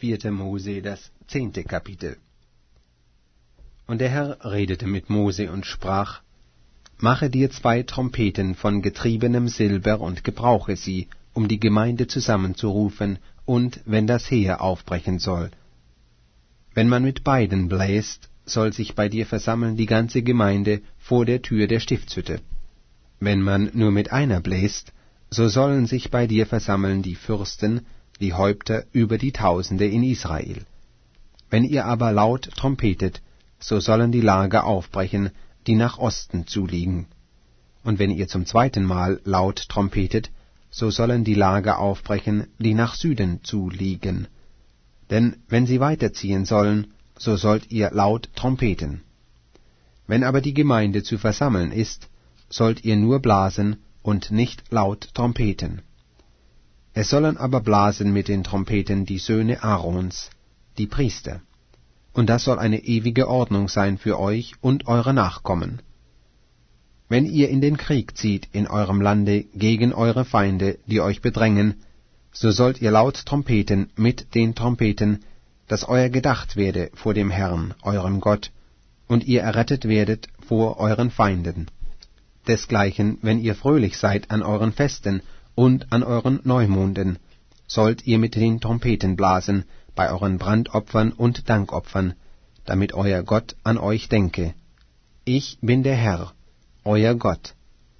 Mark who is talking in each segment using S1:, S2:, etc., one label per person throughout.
S1: 4. Mose, das 10. Kapitel. Und der Herr redete mit Mose und sprach: Mache dir 2 Trompeten von getriebenem Silber und gebrauche sie, um die Gemeinde zusammenzurufen, und wenn das Heer aufbrechen soll. Wenn man mit beiden bläst, soll sich bei dir versammeln die ganze Gemeinde vor der Tür der Stiftshütte. Wenn man nur mit einer bläst, so sollen sich bei dir versammeln die Fürsten, die Häupter über die Tausende in Israel. Wenn ihr aber laut trompetet, so sollen die Lager aufbrechen, die nach Osten zuliegen. Und wenn ihr zum 2. Mal laut trompetet, so sollen die Lager aufbrechen, die nach Süden zuliegen. Denn wenn sie weiterziehen sollen, so sollt ihr laut trompeten. Wenn aber die Gemeinde zu versammeln ist, sollt ihr nur blasen und nicht laut trompeten. Es sollen aber blasen mit den Trompeten die Söhne Aarons, die Priester. Und das soll eine ewige Ordnung sein für euch und eure Nachkommen. Wenn ihr in den Krieg zieht in eurem Lande gegen eure Feinde, die euch bedrängen, so sollt ihr laut trompeten mit den Trompeten, dass euer gedacht werde vor dem Herrn, eurem Gott, und ihr errettet werdet vor euren Feinden. Desgleichen, wenn ihr fröhlich seid an euren Festen und an euren Neumonden, sollt ihr mit den Trompeten blasen bei euren Brandopfern und Dankopfern, damit euer Gott an euch denke. Ich bin der Herr, euer Gott.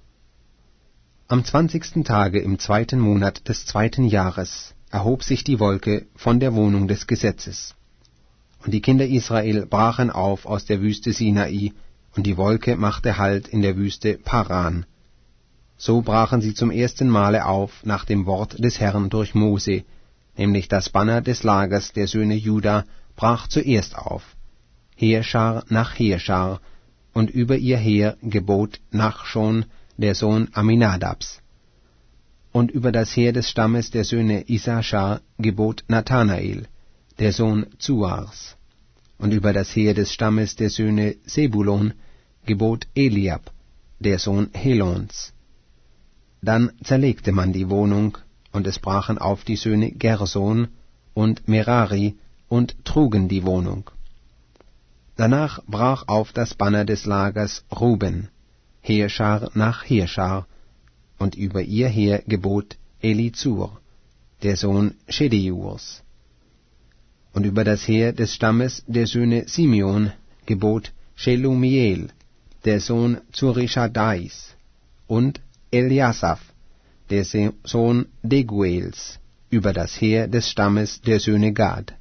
S1: Am 20. Tage im 2. Monat des 2. Jahres erhob sich die Wolke von der Wohnung des Gesetzes. Und die Kinder Israel brachen auf aus der Wüste Sinai, und die Wolke machte Halt in der Wüste Paran. So brachen sie zum 1. Male auf nach dem Wort des Herrn durch Mose, nämlich das Banner des Lagers der Söhne Juda brach zuerst auf, Heerschar nach Heerschar, und über ihr Heer gebot Nachschon, der Sohn Aminadabs. Und über das Heer des Stammes der Söhne Issachar gebot Nathanael, der Sohn Zuars. Und über das Heer des Stammes der Söhne Sebulon gebot Eliab, der Sohn Helons. Dann zerlegte man die Wohnung, und es brachen auf die Söhne Gerson und Merari und trugen die Wohnung. Danach brach auf das Banner des Lagers Ruben, Heerschar nach Heerschar, und über ihr Heer gebot Elizur, der Sohn Schedeurs. Und über das Heer des Stammes der Söhne Simeon gebot Shelumiel, der Sohn Zurishadais, und Eliasaph, der Sohn Deguels, über das Heer des Stammes der Söhne Gad.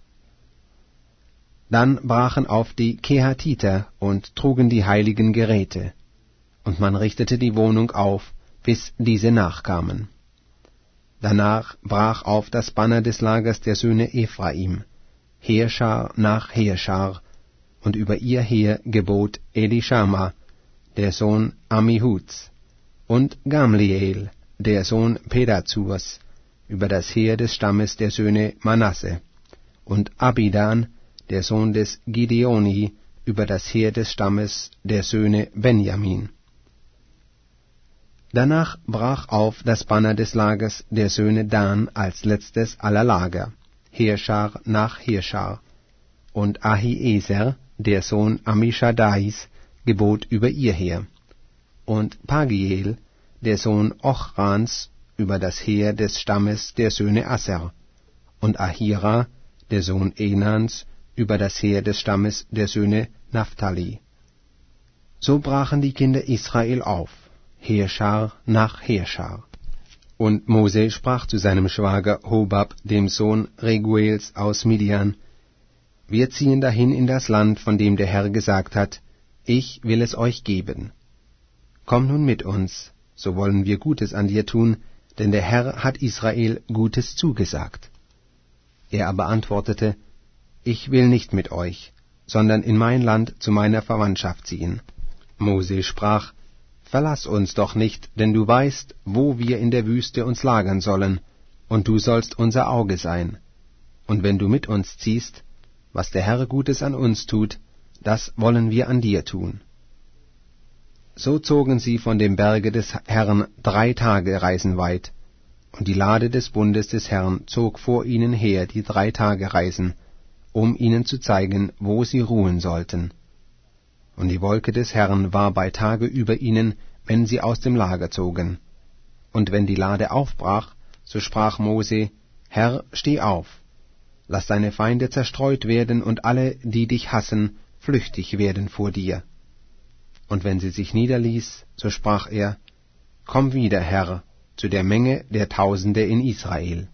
S1: Dann brachen auf die Kehatiter und trugen die heiligen Geräte, und man richtete die Wohnung auf, bis diese nachkamen. Danach brach auf das Banner des Lagers der Söhne Ephraim, Heerschar nach Heerschar, und über ihr Heer gebot Elishama, der Sohn Ammihuds, und Gamliel, der Sohn Pedazurs, über das Heer des Stammes der Söhne Manasse, und Abidan, der Sohn des Gideoni, über das Heer des Stammes der Söhne Benjamin. Danach brach auf das Banner des Lagers der Söhne Dan als letztes aller Lager, Heerschar nach Heerschar, und Ahieser, der Sohn Ammischaddais, gebot über ihr Heer, und Pagiel, der Sohn Ochrans, über das Heer des Stammes der Söhne Asser, und Ahira, der Sohn Enans, über das Heer des Stammes der Söhne Naphtali. So brachen die Kinder Israel auf, Heerschar nach Heerschar. Und Mose sprach zu seinem Schwager Hobab, dem Sohn Reguels aus Midian: Wir ziehen dahin in das Land, von dem der Herr gesagt hat, ich will es euch geben. Komm nun mit uns, so wollen wir Gutes an dir tun, denn der Herr hat Israel Gutes zugesagt. Er aber antwortete: Ich will nicht mit euch, sondern in mein Land zu meiner Verwandtschaft ziehen. Mose sprach: Verlass uns doch nicht, denn du weißt, wo wir in der Wüste uns lagern sollen, und du sollst unser Auge sein. Und wenn du mit uns ziehst, was der Herr Gutes an uns tut, das wollen wir an dir tun. So zogen sie von dem Berge des Herrn 3 Tage reisenweit, Und die Lade des Bundes des Herrn zog vor ihnen her die 3 Tage Reisen, um ihnen zu zeigen, wo sie ruhen sollten. Und die Wolke des Herrn war bei Tage über ihnen, wenn sie aus dem Lager zogen. Und wenn die Lade aufbrach, so sprach Mose, Herr, steh auf, lass deine Feinde zerstreut werden und alle, die dich hassen, flüchtig werden vor dir. Und wenn sie sich niederließ, so sprach er, Komm wieder, Herr, zu der Menge der Tausende in Israel.